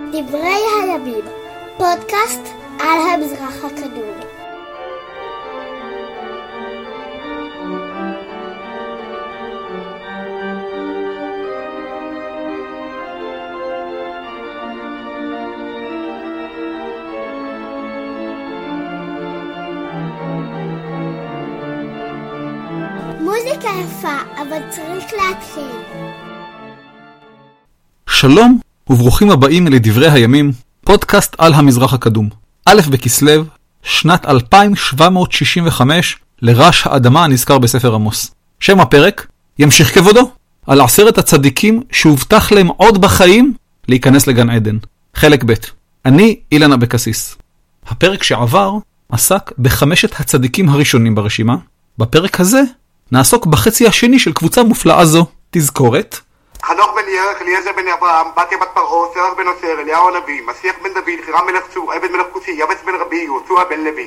דברי הימים, פודקאסט על המזרח הקדום. מוזיקה יפה, אבל צריך להתחיל. שלום וברוכים הבאים לדברי הימים, פודקאסט על המזרח הקדום. א' בכסלו, שנת 2765, לרש האדמה הנזכר בספר עמוס. שם הפרק, ימשיך כבודו, על 10 הצדיקים שהובטח להם עוד בחיים להיכנס לגן עדן. חלק ב'. אני אילן אבקסיס. הפרק שעבר עסק ב5 הצדיקים הראשונים ברשימה. בפרק הזה נעסוק בחצי השני של קבוצה מופלאה זו. תזכורת: חנוך בן ירח, אליעזר בן אברהם, בתיה בת פרעה, סרח בן אושר, אליהו הנביא, משיח בן דוד, חירם מלך צור, עבד מלך כוסי, יבץ בן רבי, יהושע בן לוי.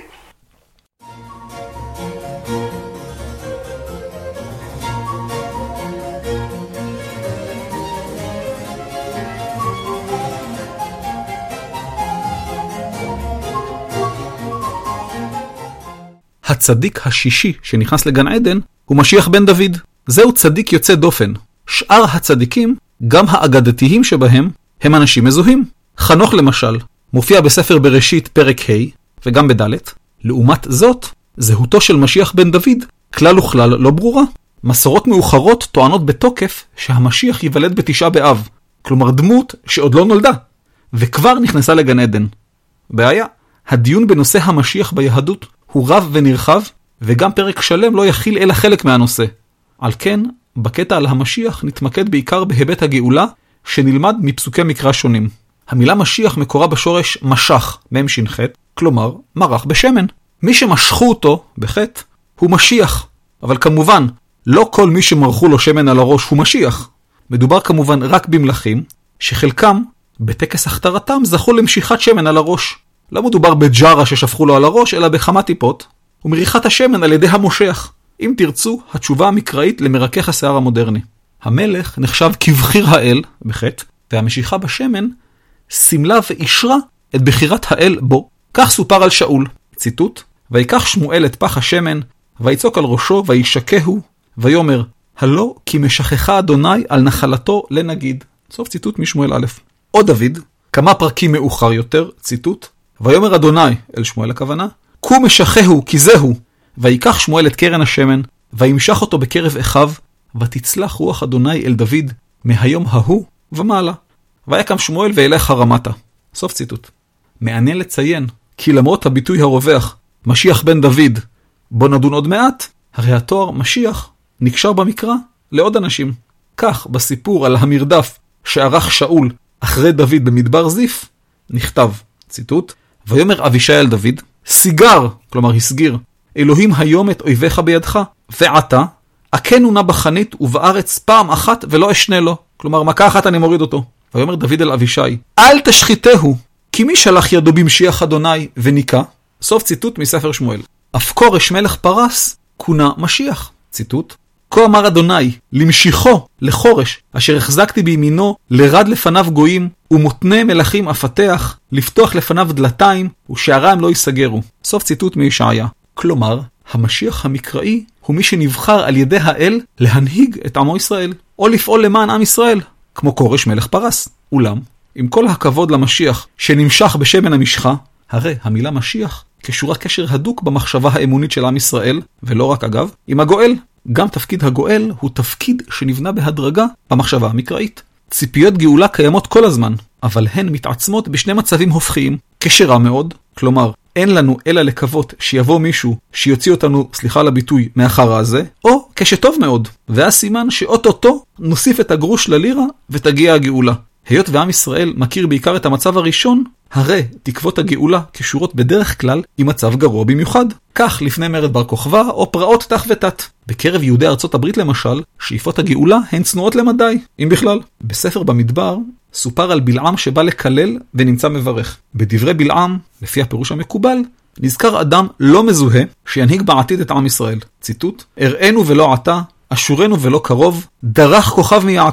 הצדיק השישי שנכנס לגן עדן הוא משיח בן דוד. זהו צדיק יוצא דופן. שאר הצדיקים, גם האגדתיים שבהם, הם אנשים מזוהים. חנוך למשל מופיע בספר בראשית פרק ה' וגם בד'. לעומת זאת, זהותו של משיח בן דוד כלל וכלל לא ברורה. מסורות מאוחרות טוענות בתוקף שהמשיח ייוולד בתשעה באב, כלומר דמות שעוד לא נולדה, וכבר נכנסה לגן עדן. בעיה, הדיון בנושא המשיח ביהדות הוא רב ונרחב, וגם פרק שלם לא יכיל אלא חלק מהנושא. על כן, בקטע על המשיח נתמקד בעיקר בהיבט הגאולה, שנלמד מפסוקי מקרא שונים. המילה משיח מקורה בשורש משך, מם ש"ח, כלומר מרח בשמן. מי שמשכו אותו, בחטא, הוא משיח. אבל כמובן, לא כל מי שמרחו לו שמן על הראש הוא משיח. מדובר כמובן רק במלכים, שחלקם, בטקס הכתרתם, זכו למשיכת שמן על הראש. לא מדובר בג'רה ששפכו לו על הראש, אלא בכמה טיפות, ומריחת השמן על ידי המושך. אם תרצו, התשובה המקראית למרכך השיער המודרני. המלך נחשב כבחיר האל, בחטא, והמשיכה בשמן סימלה ואישרה את בחירת האל בו. כך סופר על שאול, ציטוט: ויקח שמואל את פח השמן, ויצוק על ראשו, וישקהו, ויאמר, הלא כי משכחה אדוני על נחלתו לנגיד. סוף ציטוט משמואל א'. או דוד, כמה פרקים מאוחר יותר, ציטוט: ויאמר אדוני, אל שמואל הכוונה, קו משכהו כי זהו, ויקח שמואל את קרן השמן, וימשך אותו בקרב אחיו, ותצלח רוח אדוני אל דוד, מהיום ההוא ומעלה. ויקם שמואל וילך הרמתה. סוף ציטוט. מעניין לציין, כי למרות הביטוי הרווח, משיח בן דוד, בוא נדון עוד מעט, הרי התואר משיח נקשר במקרא לעוד אנשים. כך, בסיפור על המרדף שערך שאול אחרי דוד במדבר זיף, נכתב, ציטוט: ויאמר אבישי אל דוד, סיגר, כלומר הסגיר, אלוהים היום את אויביך בידך, ועתה, עקנו נא בחנית ובארץ פעם אחת ולא אשנה לו. כלומר, מכה אחת אני מוריד אותו. ויאמר דוד אל אבישי, אל תשחיתהו, כי מי שלח ידו במשיח אדוני וניקה? סוף ציטוט מספר שמואל. אף כורש מלך פרס כונה משיח. ציטוט: כה אמר אדוני, למשיכו לחורש, אשר החזקתי בימינו, לרד לפניו גויים, ומותנה מלכים אפתח, לפתוח לפניו דלתיים, ושעריים לא ייסגרו. סוף ציטוט מישעיה. כלומר, המשיח המקראי הוא מי שנבחר על ידי האל להנהיג את עמו ישראל, או לפעול למען עם ישראל, כמו כורש מלך פרס. אולם, עם כל הכבוד למשיח שנמשך בשמן המשחה, הרי המילה משיח קשורה קשר הדוק במחשבה האמונית של עם ישראל, ולא רק אגב, עם הגואל. גם תפקיד הגואל הוא תפקיד שנבנה בהדרגה במחשבה המקראית. ציפיות גאולה קיימות כל הזמן, אבל הן מתעצמות בשני מצבים הופכיים, כשרה מאוד, כלומר, אין לנו אלא לקוות שיבוא מישהו שיוציא אותנו, סליחה על הביטוי, מאחר הזה, או כשטוב מאוד, והסימן שאוטוטו נוסיף את הגרוש ללירה ותגיע הגאולה. היות ועם ישראל מכיר בעיקר את המצב הראשון, הרי תקוות הגאולה קשורות בדרך כלל עם מצב גרוע במיוחד. כך לפני מרד בר כוכבא או פרעות תח ותת. בקרב יהודי ארצות הברית למשל, שאיפות הגאולה הן צנועות למדי, אם בכלל. בספר במדבר סופר על בלעם שבא לקלל ונמצא מברך. בדברי בלעם, לפי הפירוש המקובל, נזכר אדם לא מזוהה שינהיג בעתיד את עם ישראל. ציטוט: הראינו ולא עתה, אשורנו ולא קרוב, דרך כוכב מיעקב,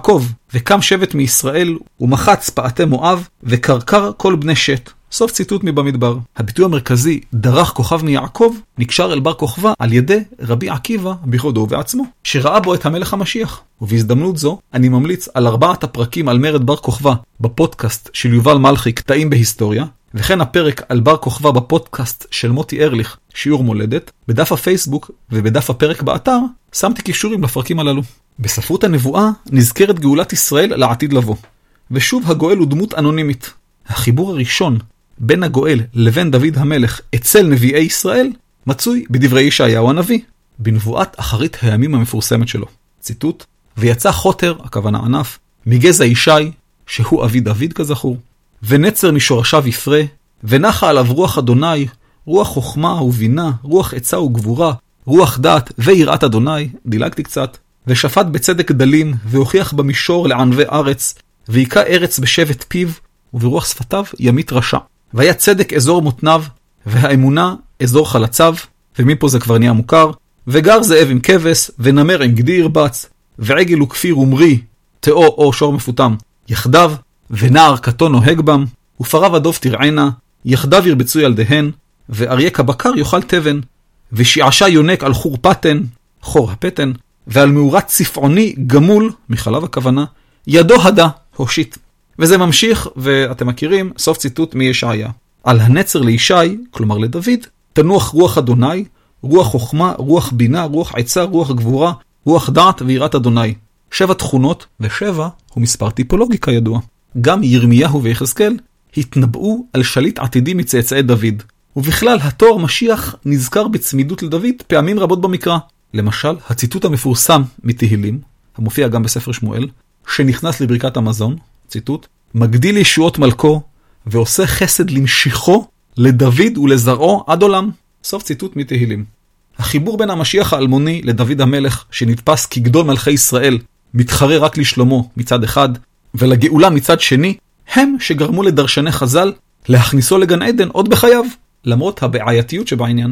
וקם שבט מישראל, ומחץ פעתי מואב, וקרקר כל בני שת. סוף ציטוט מבמדבר. הביטוי המרכזי, דרך כוכב מיעקב, נקשר אל בר כוכבא על ידי רבי עקיבא בכבודו ובעצמו, שראה בו את המלך המשיח. ובהזדמנות זו, אני ממליץ על 4 הפרקים על מרד בר כוכבא בפודקאסט של יובל מלכי, קטעים בהיסטוריה, וכן הפרק על בר כוכבא בפודקאסט של מוטי ארליך, שיעור מולדת. בדף הפייסבוק ובדף הפרק באתר, שמתי קישורים לפרקים הללו. בספרות הנבואה נזכרת גאולת ישראל לעתיד לבוא. ושוב הגואל הוא דמות אנונימית. החיבור הראשון בין הגואל לבין דוד המלך אצל נביאי ישראל מצוי בדברי ישעיהו הנביא, בנבואת אחרית הימים המפורסמת שלו. ציטוט: ויצא חוטר, הכוונה ענף, מגזע ישי, שהוא אבי דוד כזכור, ונצר משורשיו יפרה, ונחה עליו רוח אדוני, רוח חוכמה ובינה, רוח עצה וגבורה, רוח דעת ויראת אדוני, דילגתי קצת, ושפט בצדק דלים, והוכיח במישור לענבי ארץ, ויקע ארץ בשבט פיו, וברוח שפתיו ימית רשע. והיה צדק אזור מותניו, והאמונה אזור חלציו, ומפה זה כבר נהיה מוכר, וגר זאב עם כבש, ונמר עם גדי ירבץ, ועגל וכפיר ומרי, תאו או שור מפותם, יחדיו, ונער קטון נוהג בם, ופרה ודוב תרענה, יחדיו ירבצו ילדיהן, ואריה כבקר יאכל תבן, ושיעשה יונק על חור פתן, חור הפתן, ועל מאורת צפעוני גמול, מחלב הכוונה, ידו הדה, הושיט. וזה ממשיך, ואתם מכירים, סוף ציטוט מישעיה. על הנצר לישי, כלומר לדוד, תנוח רוח אדוני, רוח חוכמה, רוח בינה, רוח עצה, רוח גבורה, רוח דעת ויראת אדוני. 7 תכונות, ו7 הוא מספר טיפולוגי כידוע. גם ירמיהו ויחזקאל התנבאו על שליט עתידי מצאצאי דוד. ובכלל, התואר משיח נזכר בצמידות לדוד פעמים רבות במקרא. למשל, הציטוט המפורסם מתהילים, המופיע גם בספר שמואל, שנכנס לברכת המזון, ציטוט: מגדיל ישועות מלכו, ועושה חסד למשיכו, לדוד ולזרעו עד עולם. סוף ציטוט מתהילים. החיבור בין המשיח האלמוני לדוד המלך, שנתפס כגדול מלכי ישראל, מתחרה רק לשלמה מצד אחד, ולגאולה מצד שני, הם שגרמו לדרשני חז"ל להכניסו לגן עדן עוד בחייו, למרות הבעייתיות שבעניין.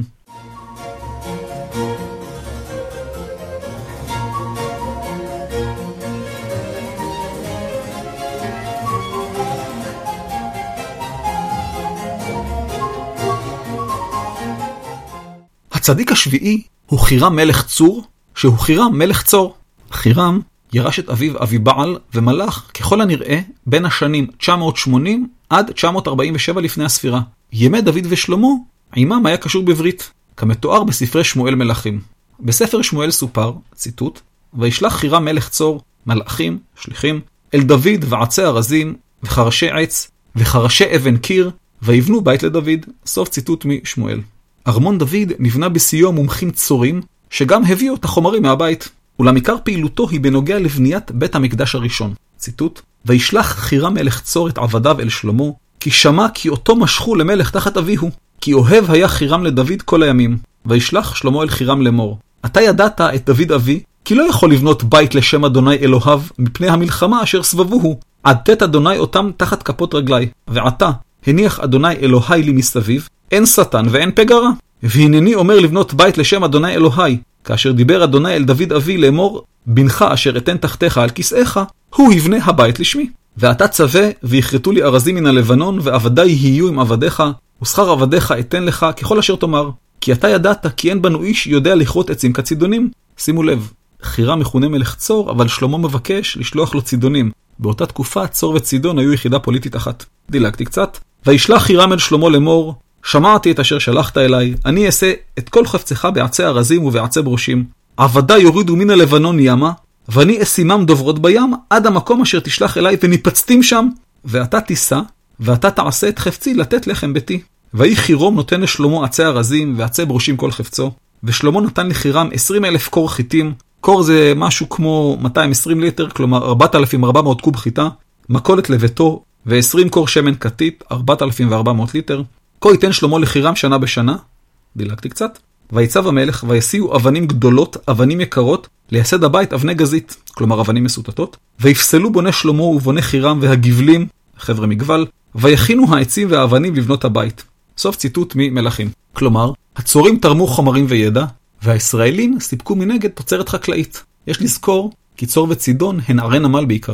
הצדיק השביעי הוא חירם מלך צור, שהוא חירם מלך צור. חירם ירש את אביו אביבעל ומלך ככל הנראה בין השנים 980 עד 947 לפני הספירה. ימי דוד ושלמה עימם היה קשור בברית, כמתואר בספרי שמואל מלכים. בספר שמואל סופר, ציטוט: וישלח חירם מלך צור מלאכים, שליחים, אל דוד ועצי ארזים וחרשי עץ וחרשי אבן קיר, ויבנו בית לדוד. סוף ציטוט משמואל. ארמון דוד נבנה בסיוע מומחים צורים, שגם הביאו את החומרים מהבית. אולם עיקר פעילותו היא בנוגע לבניית בית המקדש הראשון. ציטוט: וישלח חירם מלך צור את עבדיו אל שלמה, כי שמע כי אותו משכו למלך תחת אביהו, כי אוהב היה חירם לדוד כל הימים. וישלח שלמה אל חירם לאמור: אתה ידעת את דוד אבי, כי לא יכול לבנות בית לשם אדוני אלוהיו, מפני המלחמה אשר סבבוהו. עדת אדוני אותם תחת כפות רגלי, ועתה הניח אדוני אלוהי לי מסביב, אין שטן ואין פגרה. והנני אומר לבנות בית לשם אדוני אלוהי, כאשר דיבר אדוני אל דוד אבי לאמור: בנך אשר אתן תחתיך על כיסאיך, הוא יבנה הבית לשמי. ואתה צווה, ויכרתו לי ארזים מן הלבנון, ועבדיי יהיו עם עבדיך, ושכר עבדיך אתן לך ככל אשר תאמר. כי אתה ידעת כי אין בנו איש יודע לכרות עצים כצידונים. שימו לב, חירם מכונה מלך צור, אבל שלמה מבקש לשלוח לו צידונים. באותה תקופה צור וצידון היו יחידה פוליטית אחת. דילגתי קצת. וישלח חירם אל שלמה לאמור: שמעתי את אשר שלחת אליי, אני אעשה את כל חפצך בעצי ארזים ובעצי ברושים. עבדיי יורידו מן הלבנון ימה, ואני אשימם דוברות בים עד המקום אשר תשלח אליי, וניפצתים שם. ואתה תיסע, ואתה תעשה את חפצי לתת לחם ביתי. ויהי חירום נותן לשלמה עצי ארזים ועצי ברושים כל חפצו, ושלמה נתן לחירם 20,000 קור חיטים. קור זה משהו כמו 220 ליטר, כלומר 4,400 קוב חיטה, מכולת לביתו, ו20 קור שמן כתית, 4,400 ליטר. כה ייתן שלמה לחירם שנה בשנה. דילגתי קצת. ויצב המלך, ויסיעו אבנים גדולות, אבנים יקרות, לייסד הבית אבני גזית, כלומר אבנים מסוטטות, ויפסלו בוני שלמה ובוני חירם והגבלים, חבר'ה מגבל, ויכינו העצים והאבנים לבנות הבית. סוף ציטוט ממלכים. כלומר, הצורים תרמו חומרים וידע, והישראלים סיפקו מנגד תוצרת חקלאית. יש לזכור כי צור וצידון הן ערי נמל בעיקרן.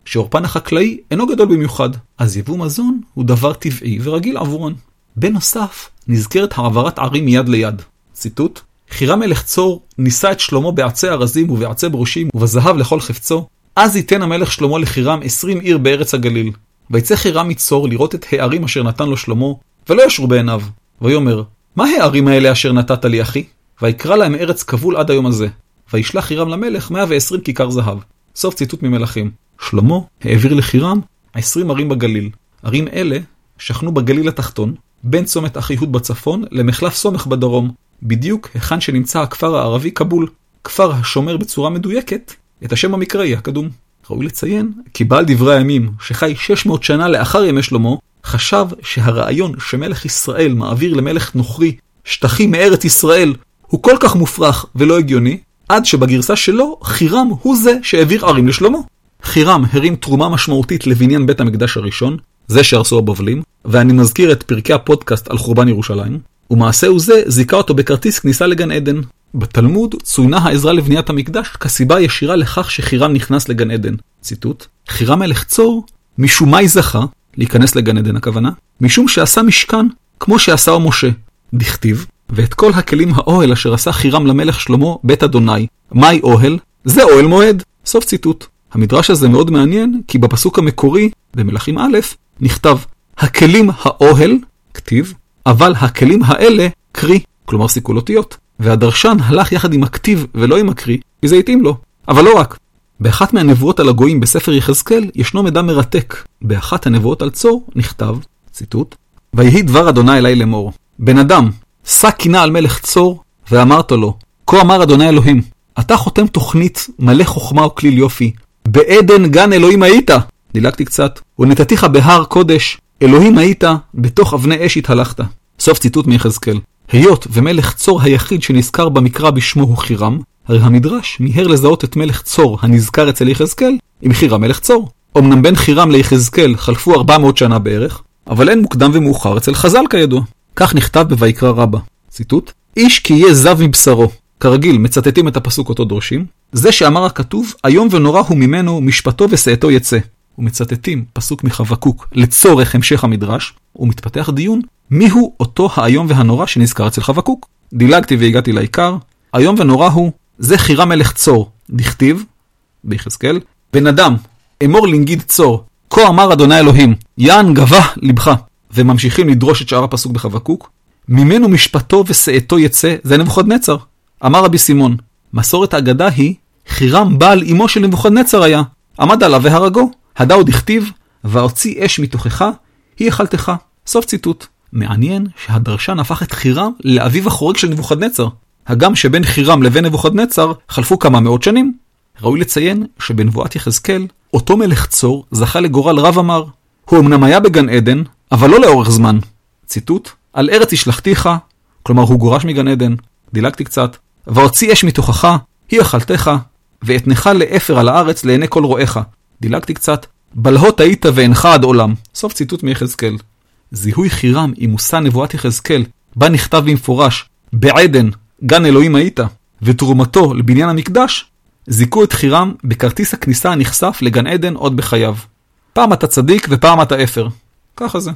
שעורפן החקלאי אינו גדול במיוחד, אז יבוא מזון הוא דבר טבעי ורגיל עבורן. בנוסף, נזכרת העברת ערים מיד ליד. ציטוט: חירם מלך צור ניסה את שלמה בעצי ארזים ובעצי ברושים ובזהב לכל חפצו, אז ייתן המלך שלמה לחירם 20 עיר בארץ הגליל. ויצא חירם מצור לראות את הערים אשר נתן לו שלמה, ולא ישרו בעיניו. ויאמר, מה הערים האלה אשר נתת לי אחי? ויקרא להם ארץ כבול עד היום הזה. וישלח חירם למלך 120 כיכר זהב. סוף ציטוט ממלכים. שלמה העביר לחירם 20 ערים בגליל. ערים אלה שכנו בגליל התחתון, בין צומת אחיהוד בצפון למחלף סומך בדרום, בדיוק היכן שנמצא הכפר הערבי קבול, כפר השומר בצורה מדויקת את השם המקראי הקדום. ראוי לציין כי בעל דברי הימים, שחי 600 שנה לאחר ימי שלמה, חשב שהרעיון שמלך ישראל מעביר למלך נוכרי שטחים מארץ ישראל הוא כל כך מופרך ולא הגיוני, עד שבגרסה שלו חירם הוא זה שהעביר ערים לשלמה. חירם הרים תרומה משמעותית לבניין בית המקדש הראשון, זה שהרסו הבבלים, ואני מזכיר את פרקי הפודקאסט על חורבן ירושלים, ומעשהו זה זיכה אותו בכרטיס כניסה לגן עדן. בתלמוד צוינה העזרה לבניית המקדש כסיבה ישירה לכך שחירם נכנס לגן עדן. ציטוט: חירם מלך צור משום מה זכה להיכנס לגן עדן, הכוונה משום שעשה משכן כמו שעשה משה. דכתיב, ואת כל הכלים האוהל אשר עשה חירם למלך שלמה בית אדוני. מהי אוהל? זה אוהל מועד. סוף ציטוט. המדרש הזה מאוד מעניין, כי בפסוק המקורי במלכים א' נכתב הכלים האוהל, כתיב, אבל הכלים האלה קרי, כלומר סיכול אותיות. והדרשן הלך יחד עם הכתיב ולא עם הקרי, כי זה התאים לו. אבל לא רק. באחת מהנבואות על הגויים בספר יחזקאל ישנו מידע מרתק. באחת הנבואות על צור נכתב, ציטוט: ויהי דבר אדוני אלי לאמור, בן אדם, שא קינה על מלך צור, ואמרת לו, כה אמר אדוני אלוהים, אתה חותם תוכנית מלא חוכמה וכליל יופי, בעדן גן אלוהים היית, דילגתי קצת, ונתתיך בהר קודש, אלוהים היית, בתוך אבני אש התהלכת. סוף ציטוט מיחזקאל. היות ומלך צור היחיד שנזכר במקרא בשמו הוא חירם, הרי המדרש מיהר לזהות את מלך צור הנזכר אצל יחזקאל עם חירם מלך צור. אמנם בין חירם ליחזקאל חלפו 400 שנה בערך, אבל אין מוקדם ומאוחר אצל חז"ל כידוע. כך נכתב בויקרא רבה. ציטוט: איש כי יהיה זב מבשרו. כרגיל מצטטים את הפסוק אותו דורשים. זה שאמר הכתוב, היום ונורא הוא ממנו משפטו ושאתו יצא. ומצטטים פסוק מחבקוק לצורך המשך המדרש, ומתפתח דיון מיהו אותו היום והנורא שנזכר אצל חבקוק. דילגתי והגעתי לעיקר. היום ונורא הוא זה חירם מלך צור. דכתיב ביחזקאל, בן אדם אמור לנגיד צור, כה אמר אדוני אלוהים, יען גבה לבך. וממשיכים לדרוש את שאר הפסוק בחבקוק, ממנו משפטו ושאתו יצא, זה נבוכדנצר. אמר רבי סימון, מסורת האגדה היא, חירם בעל אמו של נבוכדנצר היה, עמד עליו והרגו, הדאו דכתיב, והוציא אש מתוכך, היא אכלתך. סוף ציטוט. מעניין שהדרשן הפך את חירם לאביו החורג של נבוכדנצר, הגם שבין חירם לבין נבוכדנצר חלפו כמה מאות שנים. ראוי לציין שבנבואת יחזקאל, אותו מלך צור זכה לגורל רב אמר, הוא אמנם היה בגן עדן, אבל לא לאורך זמן. ציטוט: על ארץ השלכתיך, כלומר הוא גורש מגן עדן. דילגתי קצת. והוציא אש מתוכך, היא אכלתך, ואתנך לאפר על הארץ לעיני כל רואיך. דילגתי קצת. בלהות היית ואינך עד עולם. סוף ציטוט מיחזקאל. זיהוי חירם עם מושא נבואת יחזקאל, בה נכתב במפורש, בעדן, גן אלוהים היית, ותרומתו לבניין המקדש, זיקו את חירם בכרטיס הכניסה הנחשף לגן עדן עוד בחייו. פעם אתה צדיק ופעם אתה אפר. ככה זה.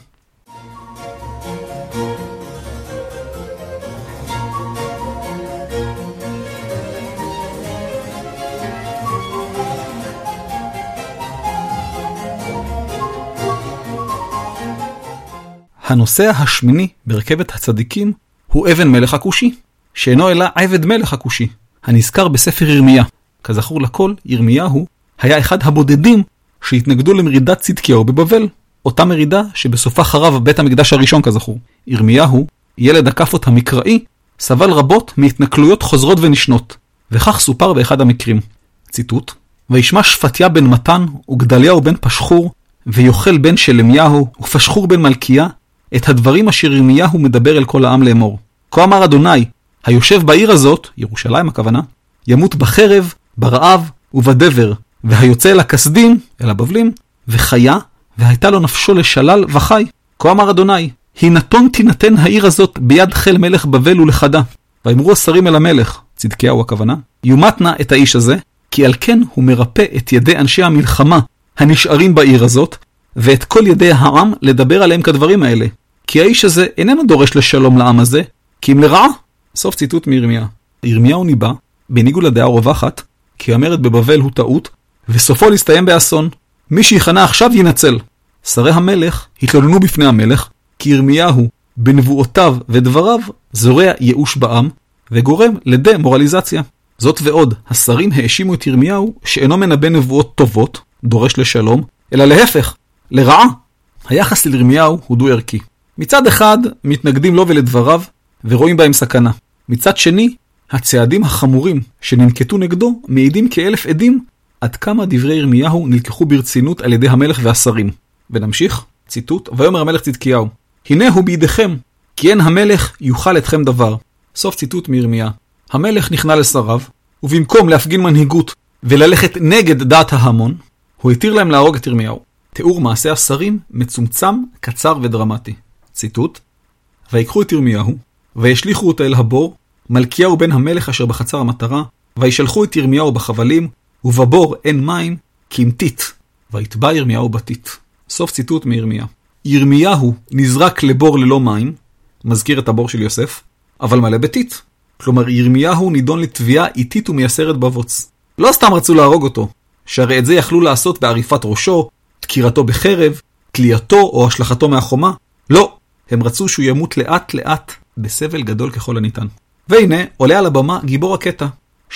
הנושא השמיני ברכבת הצדיקים הוא אבן מלך הכושי, שאינו אלא עבד מלך הכושי, הנזכר בספר ירמיה. כזכור לכל, ירמיהו היה אחד הבודדים שהתנגדו למרידת צדקיהו בבבל, אותה מרידה שבסופה חרב בית המקדש הראשון כזכור. ירמיהו, ילד הכפות המקראי, סבל רבות מהתנכלויות חוזרות ונשנות, וכך סופר באחד המקרים. ציטוט: וישמע שפטיה בן מתן וגדליהו בן פשחור ויוכל בן שלמיהו ופשחור בן מלכיה את הדברים אשר ירמיהו מדבר אל כל העם לאמור. כה אמר אדוני, היושב בעיר הזאת, ירושלים הכוונה, ימות בחרב, ברעב ובדבר, והיוצא אל הכסדים, אל הבבלים, וחיה, והייתה לו נפשו לשלל וחי. כה אמר אדוני, הינתון תינתן העיר הזאת ביד חיל מלך בבל ולחדה. ואמרו השרים אל המלך, צדקיהו הכוונה, יומת נא את האיש הזה, כי על כן הוא מרפא את ידי אנשי המלחמה, הנשארים בעיר הזאת, ואת כל ידי העם לדבר עליהם כדברים האלה. כי האיש הזה איננו דורש לשלום לעם הזה, כי אם לרעה. סוף ציטוט מירמיה. ירמיהו ניבא, בניגוד לדעה רווחת, כי המרד בבבל הוא טעות, וסופו להסתיים באסון. מי שיכנה עכשיו ינצל. שרי המלך התלוננו בפני המלך, כי ירמיהו, בנבואותיו ודבריו, זורע ייאוש בעם, וגורם לדמורליזציה. זאת ועוד, השרים האשימו את ירמיהו שאינו מנבא נבואות טובות, דורש לשלום, אלא להפך, לרעה. היחס לירמיהו הוא דו ערכי. מצד אחד, מתנגדים לו ולדבריו, ורואים בהם סכנה. מצד שני, הצעדים החמורים שננקטו נגדו מעידים כאלף עדים עד כמה דברי ירמיהו נלקחו ברצינות על ידי המלך והשרים. ונמשיך, ציטוט, ויאמר המלך צדקיהו, הנה הוא בידיכם, כי אין המלך יוכל אתכם דבר. סוף ציטוט מירמיה. המלך נכנע לשריו, ובמקום להפגין מנהיגות וללכת נגד דעת ההמון, הוא התיר להם להרוג את ירמיהו. תיאור מעשה השרים מצומצם, קצר ודרמטי. ציטוט, ויקחו את ירמיהו, וישליחו אותה אל הבור, מלכיהו בן המלך אשר בחצר המטרה, וישלחו את ירמיהו בחבלים, ובבור אין מים, כי אם טיט, ויתבע ירמיהו בטיט. סוף ציטוט מירמיה. ירמיהו נזרק לבור ללא מים, מזכיר את הבור של יוסף, אבל מלא בטיט. כלומר, ירמיהו נידון לתביעה איטית ומייסרת בבוץ. לא סתם רצו להרוג אותו, שהרי את זה יכלו לעשות בעריפת ראשו, דקירתו בחרב, תלייתו או השלכתו מהחומה. לא, הם רצו שהוא ימות לאט לאט, בסבל גדול ככל הניתן. והנה, עולה על הבמה גיבור הקטע,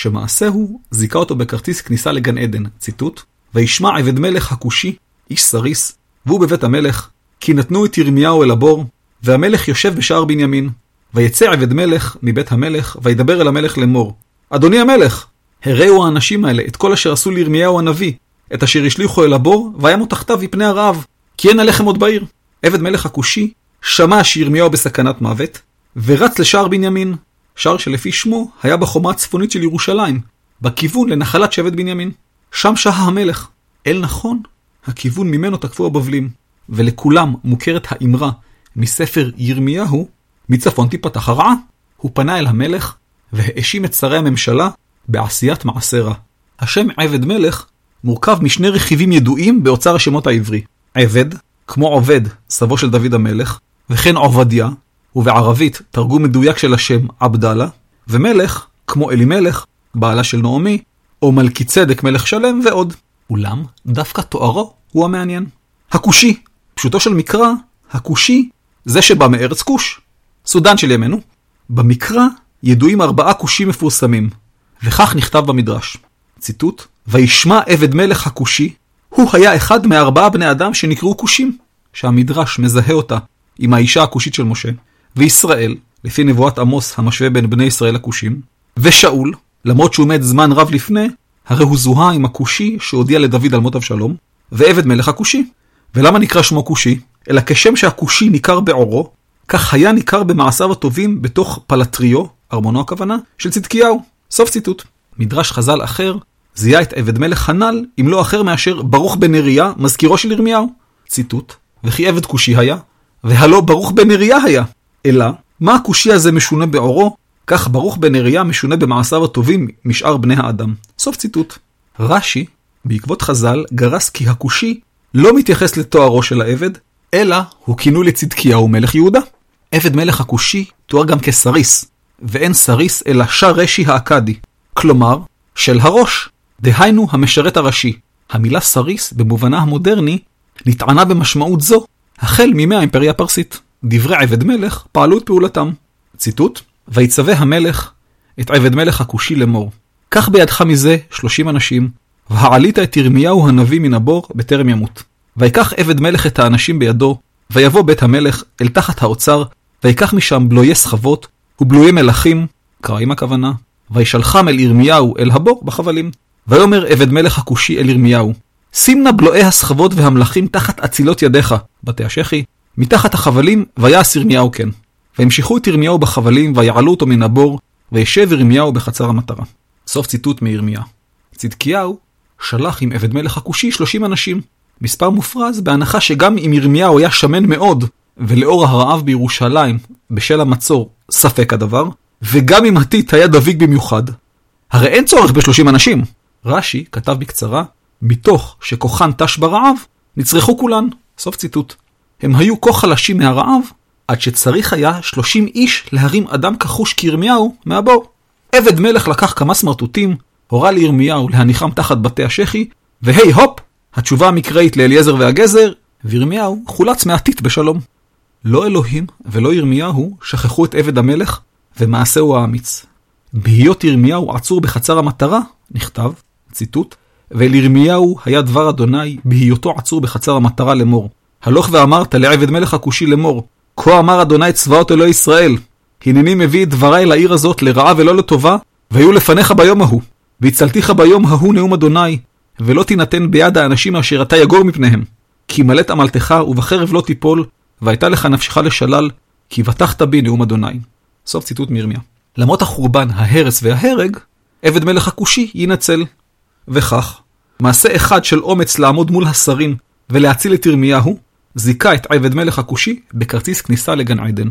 שמעשהו זיקה אותו בכרטיס כניסה לגן עדן. ציטוט, וישמע עבד מלך הכושי, איש סריס, והוא בבית המלך, כי נתנו את ירמיהו אל הבור, והמלך יושב בשער בנימין. ויצא עבד מלך מבית המלך, וידבר אל המלך לאמור, אדוני המלך, הראו האנשים האלה את כל אשר עשו לירמיהו הנביא, את אשר השליחו אל הבור, וימות תחתיו מפני הרעב, כי אין הלחם עוד בעיר. עבד מלך הכושי שמע שירמיהו בסכנת מוות, ורץ לשער בנימין, שער שלפי שמו היה בחומה הצפונית של ירושלים, בכיוון לנחלת שבט בנימין. שם שהה המלך, אל נכון, הכיוון ממנו תקפו הבבלים, ולכולם מוכרת האמרה מספר ירמיהו, מצפון תיפתח הרעה. הוא פנה אל המלך, והאשים את שרי הממשלה בעשיית מעשה רע. השם עבד מלך מורכב משני רכיבים ידועים באוצר השמות העברי. עבד, כמו עובד, סבו של דוד המלך, וכן עובדיה, ובערבית תרגום מדויק של השם עבדאללה, ומלך, כמו אלימלך, בעלה של נעמי, או מלכי צדק מלך שלם ועוד. אולם, דווקא תוארו הוא המעניין. הכושי, פשוטו של מקרא, הכושי, זה שבא מארץ כוש, סודן של ימינו. במקרא ידועים 4 כושים מפורסמים, וכך נכתב במדרש. ציטוט, וישמע עבד מלך הכושי, הוא היה אחד מ4 בני אדם שנקראו כושים, שהמדרש מזהה אותה עם האישה הכושית של משה, וישראל, לפי נבואת עמוס המשווה בין בני ישראל הכושים, ושאול, למרות שהוא מת זמן רב לפני, הרי הוא זוהה עם הכושי שהודיע לדוד על מות אבשלום, ועבד מלך הכושי. ולמה נקרא שמו כושי? אלא כשם שהכושי ניכר בעורו, כך היה ניכר במעשיו הטובים בתוך פלטריו, ארמונו הכוונה, של צדקיהו. סוף ציטוט. מדרש חז"ל אחר זיהה את עבד מלך הנ"ל עם לא אחר מאשר ברוך בן נריה, מזכירו של ירמיהו. ציטוט, וכי עבד כושי היה, והלא ברוך בן נריה היה. אלא, מה הכושי הזה משונה בעורו, כך ברוך בן נריה משונה במעשיו הטובים משאר בני האדם. סוף ציטוט. רש"י, בעקבות חז"ל, גרס כי הכושי לא מתייחס לתוארו של העבד, אלא הוא כינו לצדקיהו מלך יהודה. עבד מלך הכושי תואר גם כסריס, ואין סריס אלא שרשי האקדי, כלומר, של הראש, דהיינו המשרת הראשי. המילה סריס במובנה המודרני נטענה במשמעות זו החל מימי האימפריה הפרסית. דברי עבד מלך פעלו את פעולתם. ציטוט, ויצווה המלך את עבד מלך הכושי לאמור, קח בידך מזה 30 אנשים, והעלית את ירמיהו הנביא מן הבור בטרם ימות. ויקח עבד מלך את האנשים בידו, ויבוא בית המלך אל תחת האוצר, ויקח משם בלויי סחבות ובלויי מלכים, קראים הכוונה, וישלחם אל ירמיהו אל הבור בחבלים. ויאמר עבד מלך הכושי אל ירמיהו, שים נא בלויי הסחבות והמלכים תחת אצילות ידיך, בתי השחי, מתחת החבלים, ויעש ירמיהו כן. והמשיכו את ירמיהו בחבלים, ויעלו אותו מן הבור, וישב ירמיהו בחצר המטרה. סוף ציטוט מירמיה. צדקיהו שלח עם עבד מלך הכושי 30 אנשים. מספר מופרז בהנחה שגם אם ירמיהו היה שמן מאוד, ולאור הרעב בירושלים, בשל המצור, ספק הדבר, וגם אם הטיט היה דביק במיוחד, הרי אין צורך ב30 אנשים. רש"י כתב בקצרה, מתוך שכוחן תש ברעב, נצרכו כולן. סוף ציטוט. הם היו כה חלשים מהרעב, עד שצריך היה 30 איש להרים אדם כחוש כירמיהו מהבור. עבד מלך לקח כמה סמרטוטים, הורה לירמיהו להניחם תחת בתי השכי, והי הופ, התשובה המקראית לאליעזר והגזר, וירמיהו חולץ מעתית בשלום. לא אלוהים ולא ירמיהו שכחו את עבד המלך, ומעשהו האמיץ. בהיות ירמיהו עצור בחצר המטרה, נכתב, ציטוט, ולירמיהו היה דבר אדוני בהיותו עצור בחצר המטרה לאמור. הלוך ואמרת לעבד מלך הכושי לאמור, כה אמר אדוני צבאות אלוהי ישראל, הנני מביא את דבריי לעיר הזאת לרעה ולא לטובה, והיו לפניך ביום ההוא, והצלתיך ביום ההוא נאום אדוני, ולא תינתן ביד האנשים אשר אתה יגור מפניהם. כי מלאת עמלתך ובחרב לא תיפול, והייתה לך נפשך לשלל, כי בטחת בי נאום אדוני. סוף ציטוט מירמיה. למרות החורבן, ההרס וההרג, עבד מלך הכושי ינצל. וכך, מעשה אחד של אומץ לעמוד מול השרים ולהציל את ירמיהו, זיקה את עבד מלך הכושי בכרטיס כניסה לגן עדן.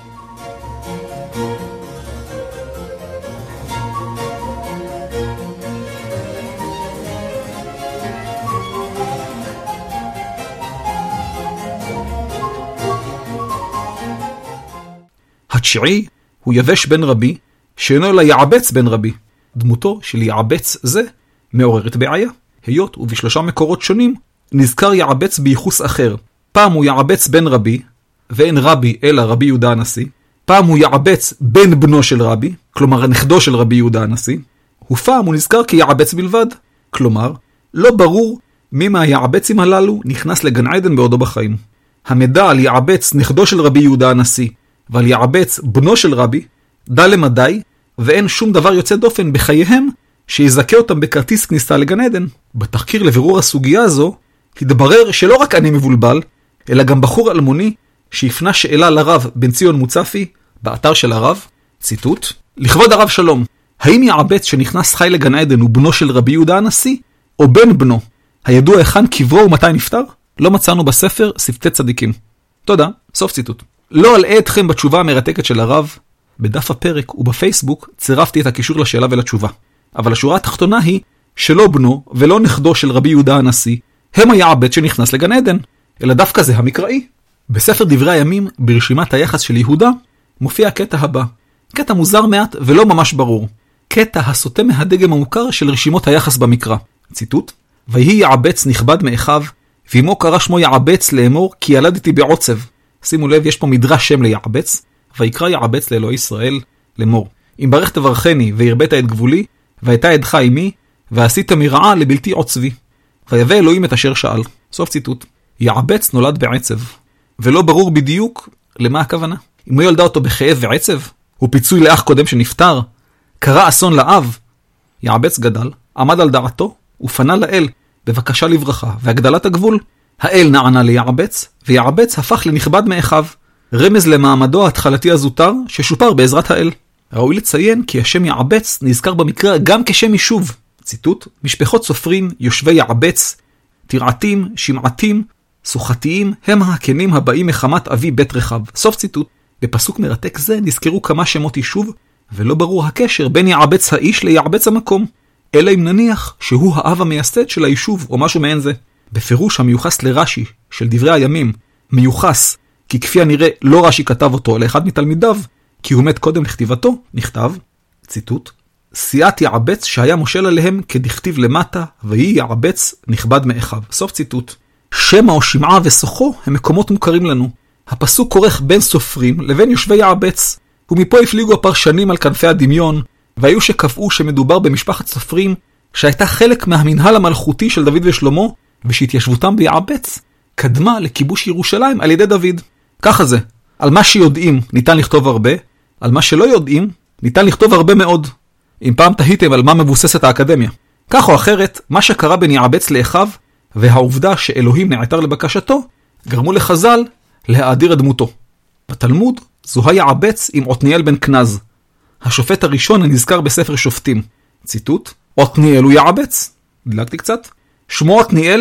התשיעי הוא יבש בן רבי, שאינו אלא יעבץ בן רבי. דמותו של יעבץ זה מעוררת בעיה, היות ובשלושה מקורות שונים נזכר יעבץ בייחוס אחר. פעם הוא יעבץ בן רבי, ואין רבי אלא רבי יהודה הנשיא. פעם הוא יעבץ בן בנו של רבי, כלומר נכדו של רבי יהודה הנשיא. ופעם הוא נזכר כיעבץ בלבד, כלומר לא ברור מי מהיעבצים הללו נכנס לגן עדן בעודו בחיים. המידע על יעבץ נכדו של רבי יהודה הנשיא ועל יעבץ בנו של רבי דל למדי, ואין שום דבר יוצא דופן בחייהם שיזכה אותם בכרטיס כניסה לגן עדן. בתחקיר לבירור הסוגיה הזו התברר שלא רק אני מבולבל, אלא גם בחור אלמוני שהפנה שאלה לרב בן ציון מוצפי באתר של הרב, ציטוט, לכבוד הרב שלום, האם יעבץ שנכנס חי לגן עדן הוא בנו של רבי יהודה הנשיא, או בן בנו? הידוע היכן קברו ומתי נפטר? לא מצאנו בספר שפתי צדיקים. תודה, סוף ציטוט. לא אלאה אתכם בתשובה המרתקת של הרב. בדף הפרק ובפייסבוק צירפתי את הקישור לשאלה ולתשובה. אבל השורה התחתונה היא שלא בנו ולא נכדו של רבי יהודה הנשיא הם היעבץ שנכנס לגן עדן, אלא דווקא זה המקראי. בספר דברי הימים, ברשימת היחס של יהודה, מופיע הקטע הבא. קטע מוזר מעט ולא ממש ברור. קטע הסוטה מהדגם המוכר של רשימות היחס במקרא. ציטוט, ויהי יעבץ נכבד מאחיו, ואמו קרא שמו יעבץ לאמור כי ילדתי בעוצב. שימו לב, יש פה מדרש שם ליעבץ, ויקרא יעבץ לאלוהי ישראל לאמור. אם ברך תברכני והרבית את גבולי, והייתה ידך עמי, ועשית מרעה לבלתי עוצבי. ויבא אלוהים את אשר שאל. סוף ציטוט. יעבץ נולד בעצב, ולא ברור בדיוק למה הכוונה. אם הוא ילדה אותו בכאב ועצב, הוא פיצוי לאח קודם שנפטר, קרא אסון לאב. יעבץ גדל, עמד על דעתו, ופנה לאל בבקשה לברכה והגדלת הגבול. האל נענה ליעבץ, ויעבץ הפך לנכבד מאחיו, רמז למעמדו ההתחלתי הזוטר ששופר בעזרת האל. ראוי לציין כי השם יעבץ נזכר במקרא גם כשם יישוב. ציטוט, משפחות סופרים, יושבי יעבץ, תרעתים, שמעתים, סוחתיים, הם הכנים הבאים מחמת אבי בית רחב. סוף ציטוט. בפסוק מרתק זה נזכרו כמה שמות יישוב, ולא ברור הקשר בין יעבץ האיש ליעבץ המקום, אלא אם נניח שהוא האב המייסד של היישוב או משהו מעין זה. בפירוש המיוחס לרש"י של דברי הימים, מיוחס, כי כפי הנראה לא רש"י כתב אותו, אלא אחד מתלמידיו, כי הוא מת קודם לכתיבתו, נכתב, ציטוט, סיעת יעבץ שהיה מושל עליהם כדכתיב למטה, ויהי יעבץ נכבד מאחיו. סוף ציטוט. שמע או שמעה וסוחו הם מקומות מוכרים לנו. הפסוק כורך בין סופרים לבין יושבי יעבץ, ומפה הפליגו הפרשנים על כנפי הדמיון, והיו שקבעו שמדובר במשפחת סופרים, שהייתה חלק מהמנהל המלכותי של דוד ושלמה, ושהתיישבותם ביעבץ קדמה לכיבוש ירושלים על ידי דוד. ככה זה. על מה שיודעים ניתן לכתוב הרבה, על מה שלא יודעים ניתן לכתוב הרבה מאוד. אם פעם תהיתם על מה מבוססת האקדמיה. כך או אחרת, מה שקרה בין יעבץ לאחיו, והעובדה שאלוהים נעתר לבקשתו, גרמו לחז"ל להאדיר את דמותו. בתלמוד זוהה יעבץ עם עתניאל בן כנז, השופט הראשון הנזכר בספר שופטים. ציטוט, עתניאל הוא יעבץ. דילגתי קצת. שמו עתניאל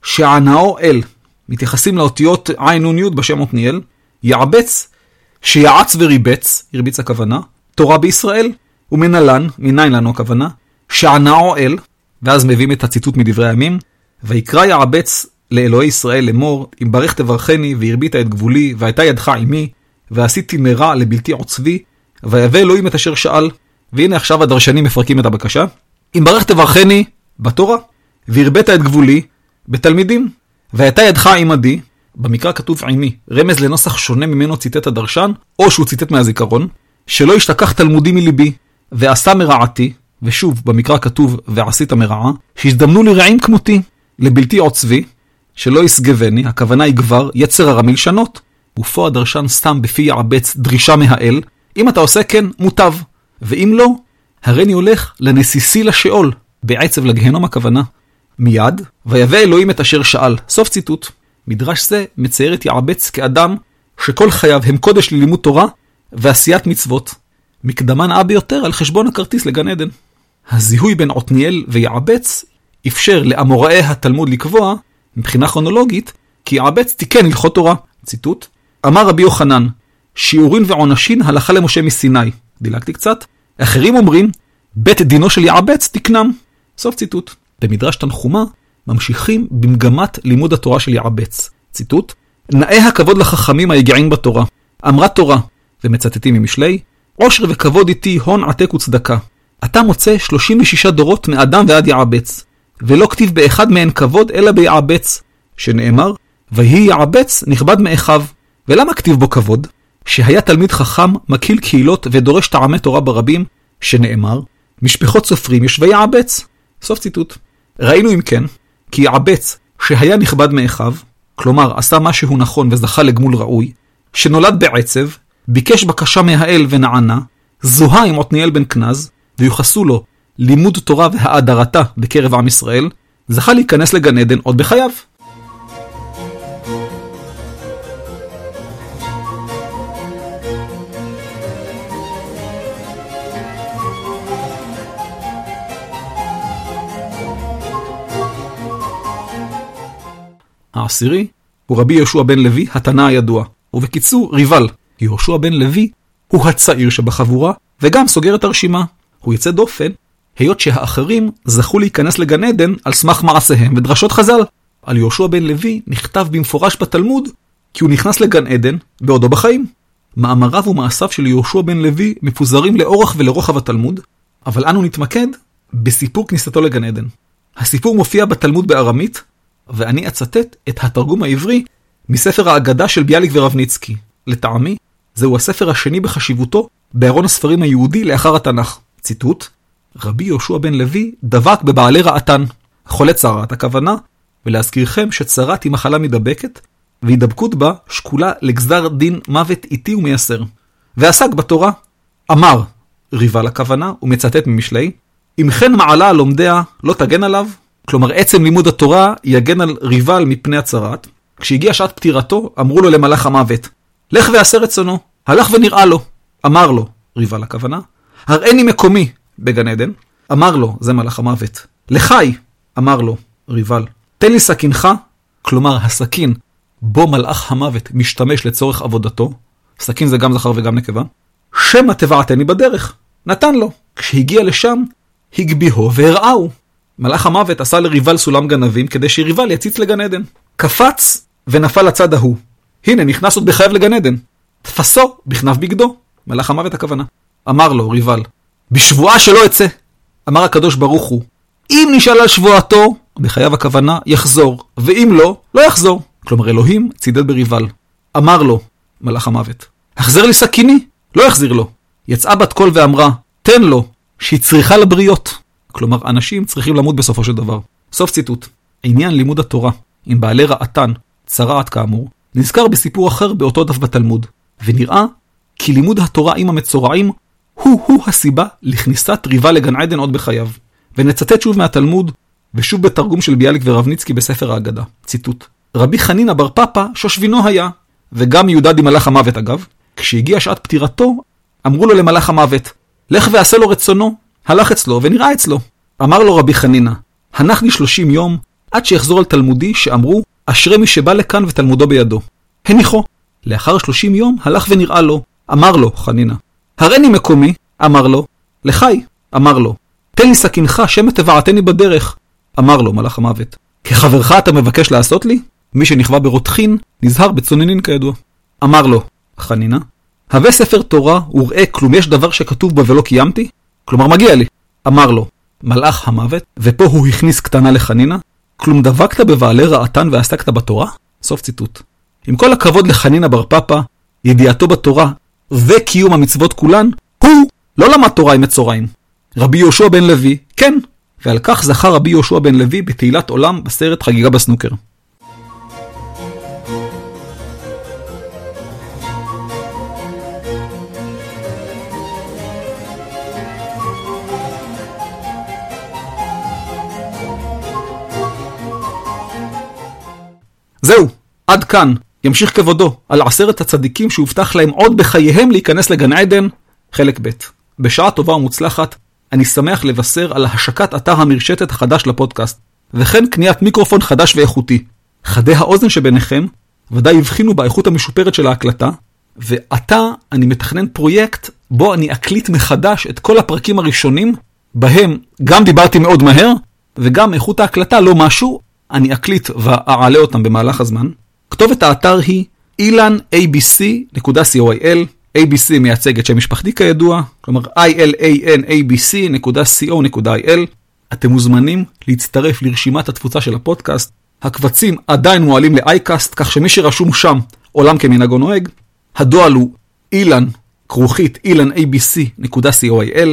שענאו אל. מתייחסים לאותיות עין נון יוד בשם עתניאל. יעבץ שיעץ וריבץ, הרביץ הכוונה, תורה בישראל, ומנלן, מניין לנו הכוונה, שענאו אל, ואז מביאים את הציטוט מדברי הימים, ויקרא יעבץ לאלוהי ישראל לאמור, אם ברך תברכני והרבית את גבולי, והייתה ידך עמי, ועשיתי מרע לבלתי עוצבי, ויבא אלוהים את אשר שאל. והנה עכשיו הדרשנים מפרקים את הבקשה. אם ברך תברכני בתורה, והרבית את גבולי בתלמידים, והייתה ידך עמדי, במקרא כתוב עמי, רמז לנוסח שונה ממנו ציטט הדרשן, או שהוא ציטט מהזיכרון, שלא ישתכח תלמודי מליבי, ועשה מרעתי, ושוב במקרא כתוב ועשית מרעה, שהזדמנו לרעים כמותי, לבלתי עוצבי, שלא יסגבני, הכוונה היא כבר, יצר הרע מלשנות. ופה הדרשן סתם בפי יעבץ דרישה מהאל, אם אתה עושה כן, מוטב, ואם לא, הריני הולך לנסיסי לשאול, בעצב לגהנום הכוונה. מיד, ויבא אלוהים את אשר שאל. סוף ציטוט. מדרש זה מצייר את יעבץ כאדם שכל חייו הם קודש ללימוד תורה ועשיית מצוות. מקדמה נאה ביותר על חשבון הכרטיס לגן עדן. הזיהוי בין עתניאל ויעבץ אפשר לאמוראי התלמוד לקבוע, מבחינה כרונולוגית, כי יעבץ תיקן הלכות תורה. ציטוט. אמר רבי יוחנן, שיעורין ועונשין הלכה למשה מסיני. דילגתי קצת. אחרים אומרים, בית דינו של יעבץ תקנם. סוף ציטוט. במדרש תנחומה ממשיכים במגמת לימוד התורה של יעבץ. ציטוט. נאה הכבוד לחכמים היגעים בתורה. אמרה תורה, ומצטטים ממשלי, עושר וכבוד איתי הון עתק וצדקה. אתה מוצא 36 דורות מאדם ועד יעבץ, ולא כתיב באחד מהן כבוד אלא ביעבץ, שנאמר, ויהי יעבץ נכבד מאחיו. ולמה כתיב בו כבוד? שהיה תלמיד חכם, מקיל קהילות ודורש טעמי תורה ברבים, שנאמר, משפחות סופרים יושבי יעבץ. סוף ציטוט. ראינו אם כן, כי יעבץ שהיה נכבד מאחיו, כלומר עשה משהו נכון וזכה לגמול ראוי, שנולד בעצב, ביקש בקשה מהאל ונענה, זוהה עם עתניאל בן כנז, ויוחסו לו לימוד תורה והאדרתה בקרב עם ישראל, זכה להיכנס לגן עדן עוד בחייו. העשירי הוא רבי יהושע בן לוי, התנא הידוע, ובקיצור ריבל. יהושע בן לוי הוא הצעיר שבחבורה, וגם סוגר את הרשימה. הוא יצא דופן, היות שהאחרים זכו להיכנס לגן עדן על סמך מעשיהם ודרשות חז"ל. על יהושע בן לוי נכתב במפורש בתלמוד, כי הוא נכנס לגן עדן בעודו בחיים. מאמריו ומעשיו של יהושע בן לוי מפוזרים לאורך ולרוחב התלמוד, אבל אנו נתמקד בסיפור כניסתו לגן עדן. הסיפור מופיע בתלמוד בארמית, ואני אצטט את התרגום העברי מספר האגדה של ביאליק ורבניצקי. לטעמי, זהו הספר השני בחשיבותו בארון הספרים היהודי לאחר התנ"ך. ציטוט. רבי יהושע בן לוי דבק בבעלי רעתן, חולה צרת הכוונה, ולהזכירכם שצרת היא מחלה מדבקת, והידבקות בה שקולה לגזר דין מוות איטי ומייסר. ועסק בתורה. אמר, ריבל הכוונה, ומצטט ממשלי, אם כן מעלה על לומדיה לא תגן עליו, כלומר עצם לימוד התורה יגן על ריבל מפני הצרת. כשהגיע שעת פטירתו, אמרו לו למלאך המוות, לך ועשה רצונו. הלך ונראה לו. אמר לו, ריבל הכוונה, הראיני מקומי בגן עדן. אמר לו, זה מלאך המוות, לחי. אמר לו, ריבל, תן לי סכינך, כלומר הסכין בו מלאך המוות משתמש לצורך עבודתו. סכין זה גם זכר וגם נקבה. שמא תבעתני בדרך. נתן לו. כשהגיע לשם, הגביהו והראו. מלאך המוות עשה לריבל סולם גנבים כדי שריבל יציץ לגן עדן. קפץ ונפל לצד ההוא. הנה נכנס עוד בחייו לגן עדן. תפסו בכנף בגדו. מלאך המוות הכוונה. אמר לו ריבל, בשבועה שלא יצא. אמר הקדוש ברוך הוא, אם נשאל על שבועתו, בחייו הכוונה יחזור, ואם לא, לא יחזור. כלומר אלוהים צידד בריבל. אמר לו מלאך המוות, החזר לי סכיני. לא יחזיר לו. יצאה בת קול ואמרה, תן לו, שהיא צריכה לבריות. כלומר אנשים צריכים למות בסופו של דבר. סוף ציטוט. עניין לימוד התורה עם בעלי רעתן, צרעת כאמור, נזכר בסיפור אחר באותו דף בתלמוד, ונראה כי לימוד התורה עם המצורעים הוא הסיבה לכניסת ריבל לגן עדן עוד בחייו. ונצטט שוב מהתלמוד, ושוב בתרגום של ביאליק ורבניצקי בספר האגדה. ציטוט. רבי חנינא בר פפא שושבינו היה, וגם מיודד עם מלאך המוות אגב, כשהגיע שעת פטירתו, אמרו לו למלאך המוות, לך ועשה לו רצונו. הלך אצלו ונראה אצלו. אמר לו רבי חנינא, הנח לי 30 יום עד שיחזור על תלמודי שאמרו, אשרי מי שבא לכאן ותלמודו בידו. הניחו. לאחר 30 יום הלך ונראה לו. אמר לו חנינא, הראיני מקומי. אמר לו, לחי. אמר לו, תן לי סכינך שמא תבעתני בדרך. אמר לו מלאך המוות, כחברך אתה מבקש לעשות לי? מי שנכווה ברותחין, נזהר בצוננין כידוע. אמר לו, חנינה, הווה ספר תורה וראה כלום יש דבר שכתוב בו ולא קיימתי? כלומר מגיע לי. אמר לו, מלאך המוות, ופה הוא הכניס קטנה לחנינה, כלום דבקת בבעלי רעתן ועסקת בתורה? סוף ציטוט. עם כל הכבוד לחנינה בר פפא, ידיעתו בתורה וקיום המצוות כולן, הוא לא למד תורה עם מצוריים. רבי יהושע בן לוי, כן, ועל כך זכה רבי יהושע בן לוי בתהילת עולם בסרט חגיגה בסנוקר. זהו, עד כאן. ימשיך כבודו על 10 הצדיקים שהובטח להם עוד בחייהם להיכנס לגן עדן, חלק ב'. בשעה טובה ומוצלחת, אני שמח לבשר על השקת אתר המרשתת החדש לפודקאסט, וכן קניית מיקרופון חדש ואיכותי. חדי האוזן שביניכם ודאי הבחינו באיכות המשופרת של ההקלטה, ועתה אני מתכנן פרויקט בו אני אקליט מחדש את כל הפרקים הראשונים, בהם גם דיברתי מאוד מהר, וגם איכות ההקלטה לא משהו, אני אקליט ואעלה אותם במהלך הזמן. כתובת האתר היא ilanabc.coil, ABC מייצגת שם משפחתי כידוע, כלומר ilanabc.co.il. אתם מוזמנים להצטרף לרשימת התפוצה של הפודקאסט. הקבצים עדיין מועלים לאייקאסט, כך שמי שרשום שם עולם כמנהגו נוהג. הדואל הוא ilanabc.coil,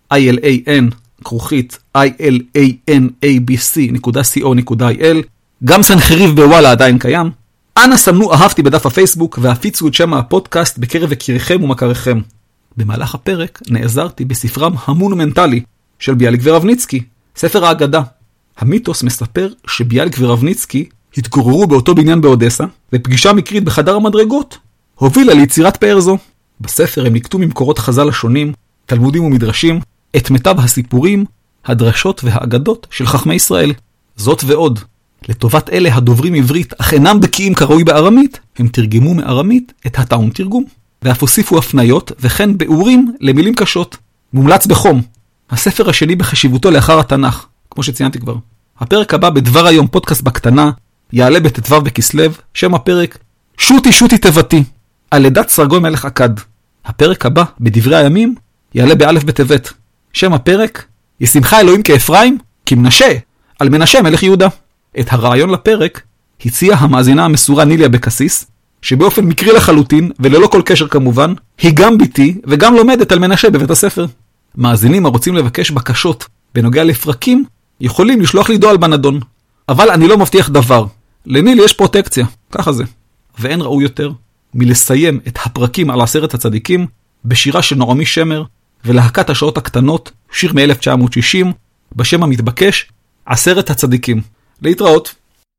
ilanabc.co.il. גם סנחריב בוואלה עדיין קיים. אנא סמנו אהבתי בדף הפייסבוק והפיצו את שם הפודקאסט בקרב יקיריכם ומכריכם. במהלך הפרק נעזרתי בספרם המונומנטלי של ביאליק ורבניצקי, ספר האגדה. המיתוס מספר שביאליק ורבניצקי התגוררו באותו בניין באודסה, ופגישה מקרית בחדר המדרגות הובילה ליצירת פאר זו. בספר הם נקטו ממקורות חז"ל השונים, תלמודים ומדרשים, את מיטב הסיפורים, הדרשות והאגדות של חכמי ישראל. זאת ועוד, לטובת אלה הדוברים עברית אך אינם בקיאים כראוי בארמית, הם תרגמו מארמית את הטעון תרגום, ואף הוסיפו הפניות וכן ביאורים למילים קשות. מומלץ בחום. הספר השני בחשיבותו לאחר התנ"ך, כמו שציינתי כבר. הפרק הבא בדבר היום פודקאסט בקטנה, יעלה בט"ו בכסלו, שם הפרק שוטי שוטי תבתי, על לידת סרגוי מלך אכד. הפרק הבא בדברי הימים יעלה באלף בטבת. שם הפרק ישמחה אלוהים כאפרים, כמנשה, על מנשה מלך יהודה. את הרעיון לפרק הציעה המאזינה המסורה ניליה בקסיס, שבאופן מקרי לחלוטין, וללא כל קשר כמובן, היא גם ביתי וגם לומדת על מנשה בבית הספר. מאזינים הרוצים לבקש בקשות בנוגע לפרקים, יכולים לשלוח לי דואל בנדון. אבל אני לא מבטיח דבר. לניל יש פרוטקציה, ככה זה. ואין ראוי יותר מלסיים את הפרקים על 10 הצדיקים בשירה של נעמי שמר ולהקת השעות הקטנות, שיר מ-1960, בשם המתבקש 10 הצדיקים. להתראות.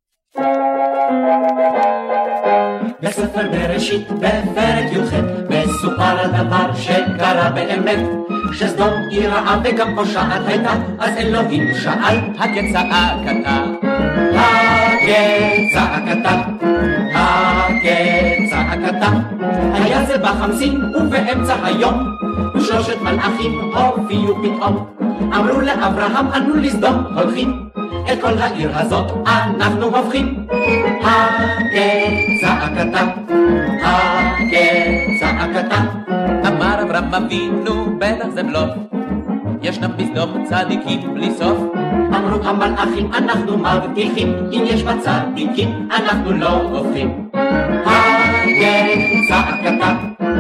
בספר בראשית בפרק י"ח מסופר הדבר שקרה באמת, שסדום היא רעה וגם פושעת הייתה, אז אלוהים שאל הכצעקתה, הכצעקתה, הכצעקתה. היה זה בחמסין ובאמצע היום, ושלושת מלאכים הופיעו פתאום, אמרו לאברהם אנו לסדום הולכים, את כל העיר הזאת אנחנו הופכים. הכצעקתה, הכצעקתה. אמר אברהם אבינו בטח זה בלוף, ישנם בסדום צדיקים בלי סוף. אמרו המלאכים אנחנו מבטיחים, אם יש בצדיקים אנחנו לא הופכים. הכצעקתה,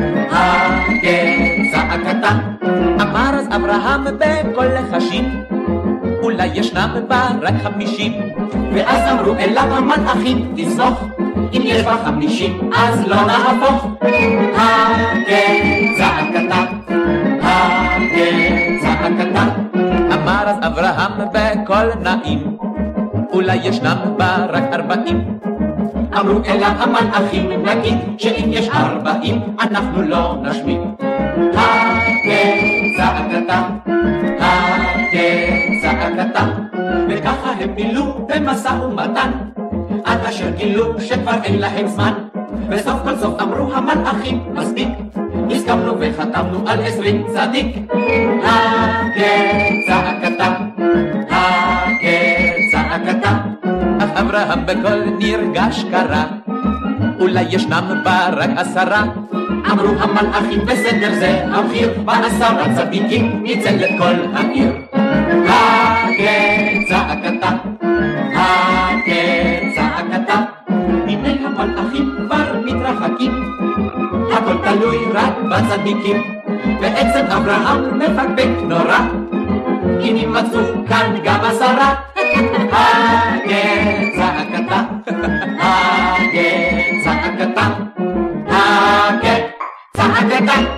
הכצעקתה. אמר אז אברהם בקול לחשים, אולי ישנם בה רק 50. ואז אמרו אליו המלאכים, תסמוך, אם יש בה 50 אז לא נהפוך. הכצעקתה, הכצעקתה. אמר אז אברהם בקול נעים, אולי ישנם בה רק 40. אמרו אליו המלאכים, נגיד שאם יש 40 אנחנו לא נשמיד. הכצעקתה, הכצעקתה. וככה הם פילו במשא ומתן, עד אשר גילו שכבר אין להם זמן. בסוף כל סוף אמרו המלאכים מספיק, הסכמנו וחתמנו על 20 צדיק. הכצעקתה, הכצעקתה. אך אברהם בקול נרגש קרא, אולי ישנם בה רק 10. אמרו המלאכים בסדר זה המחיר, ב10 צדיקים ניצל את כל העיר. הקט צעקתה, הקט צעקתה, הנה המלאכים כבר מתרחקים, הכל תלוי רק בצדיקים, בעצם אברהם מפקפק נורא, הנה מצאו כאן גם 10. הקט צעקתה, הקט צעקתה, הקט צעקתה.